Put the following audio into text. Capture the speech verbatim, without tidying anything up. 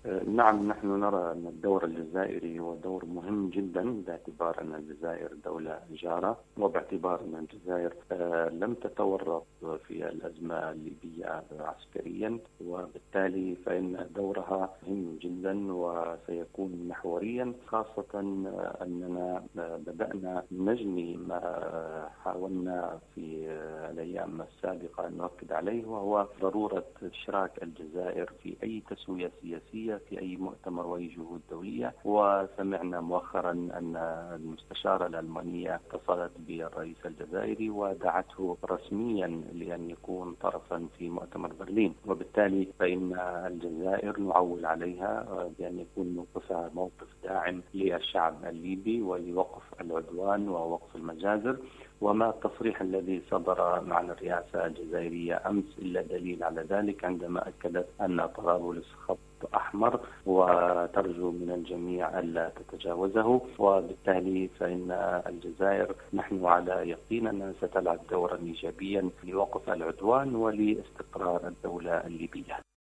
نعم، نحن نرى أن الدور الجزائري هو دور مهم جدا باعتبار أن الجزائر دولة جارة، وباعتبار أن الجزائر لم تتورط في الأزمة الليبية عسكريا، وبالتالي فإن دورها مهم جدا وسيكون محوريا، خاصة أننا بدأنا نجني ما حاولنا في الأيام السابقة أن نؤكد عليه، وهو ضرورة إشراك الجزائر في أي تسوية سياسية في أي مؤتمر وأي جهود دولية. وسمعنا مؤخرا أن المستشارة الألمانية اتصلت بالرئيس الجزائري ودعته رسميا لأن يكون طرفا في مؤتمر برلين، وبالتالي فإن الجزائر نعول عليها بأن يكون موقفها موقف داعم للشعب الليبي ولوقف العدوان ووقف المجازر. وما التصريح الذي صدر عن الرئاسة الجزائرية أمس إلا دليل على ذلك، عندما أكدت أن طرابلس خط أحمر وترجو من الجميع ألا تتجاوزه، وبالتالي فإن الجزائر نحن على يقين أنها ستلعب دورا إيجابيا لوقف العدوان ولاستقرار الدولة الليبية.